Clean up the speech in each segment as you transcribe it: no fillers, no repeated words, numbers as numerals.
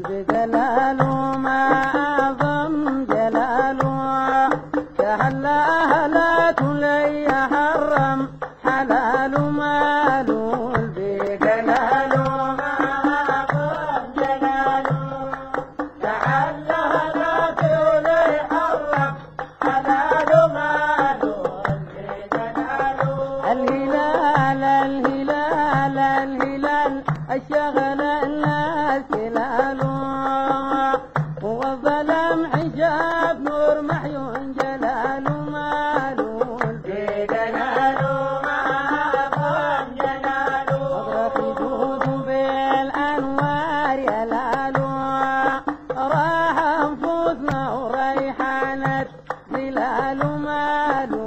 بجلاله ما أعظم جلاله تهلا هلات لي حرم حلال ماله بجلاله ما أعظم جلاله تهلا هلات لي حرم حلال ماله بجلاله الهلال الهلال الهلال الشغل الناس هلاله والظلام حجاب نور محيون جلاله ماله بجلاله ما أعظم جلاله اضرب جود بالأنوار يلاله راح أنفسنا وريحانة ظلاله ماله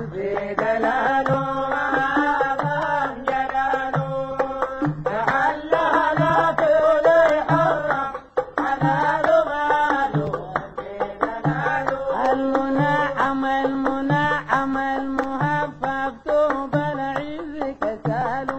بجلاله ما أعظم جلاله تعالى لا تولي حرم حلال ماله بجلاله المنعم المنعم المهفف توب العز كساله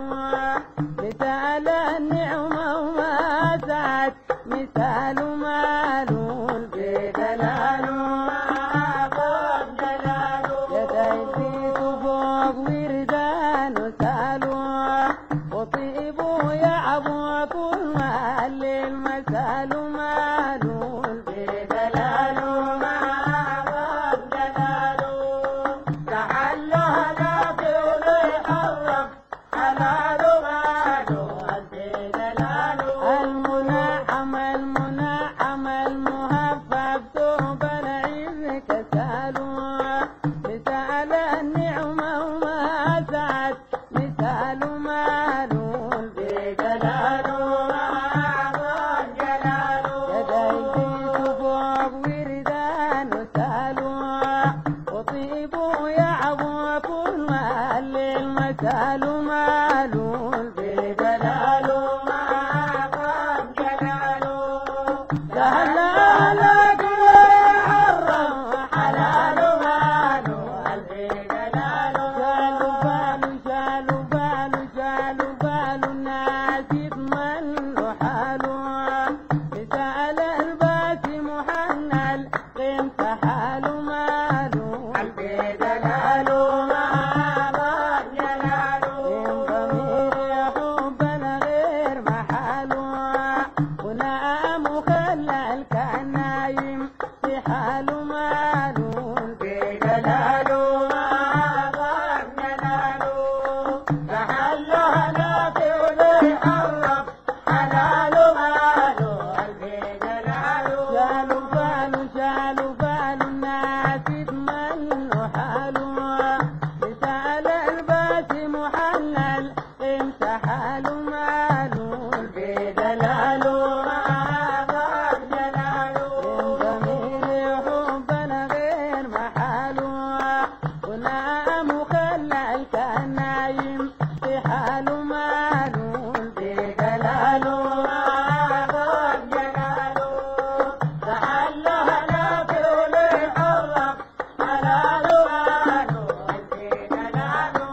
مثال النعمة وما سعد مثال ماله بجلاله ما أعظم جلاله يدي فوق وردان ساله وطيبه يعبط المال المسال ماله بجلاله ما أعظم جلاله تحله لا تولي حرم حلال ماله بجلاله المنعم المنعم المهفف توب العز كساله مثال النعمة وما سعد مثال ماله بجلاله ما أعظم جلاله يديه فوق وردان ساله وطيبه يعبط المال المسال ماله بجلاله ما أعظم جلاله تهلا لك حرم حلال ماله بجلاله شالوا باله الناس يتمنوا حاله مثال الباس محنل قيمت حاله ماله بجلاله ما أعظم جلاله ضمير يحب غير محاله ونام وخلى كان نايم في حاله ماله بجلاله ما أعظم جلاله تحله لا تولي حرم حلال ماله بجلاله شالوا باله الناس يتمنوا حاله مثال الباس محلل انت حاله ماله بجلاله ما أعظم جلاله ضمير يحب غير محاله ونام وخلى كان نايم في حاله ماله بجلاله ما أعظم جلاله تحله لا تولي حرم حلال ماله بجلاله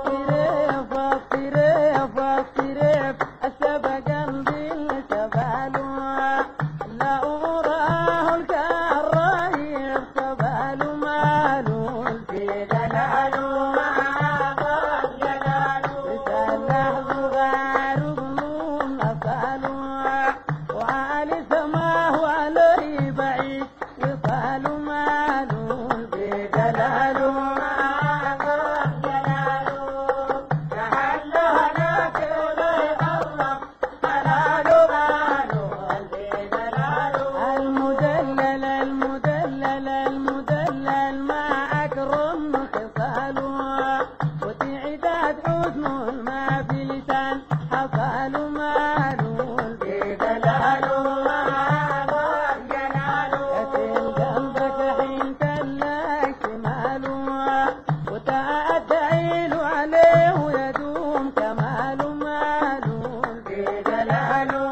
الطريف السبق قلبي سباله لا أراه الكرايب سباله ماله بجلاله ما أعظم جلاله سلاح صغار ظلوم نصاله وعالي سماه علي بعيد وصاله ماله بجلاله ما أعظم جلاله تحله لا تولي حرم حلال ماله بجلاله المدلل ما أكرم خصاله وتعداد حسن ما في لسان حصاله ماله بجلاله ما أعظم جلاله كتل قلبك حين تلك شماله وتأدعي له عليه ويدوم كماله ماله بجلاله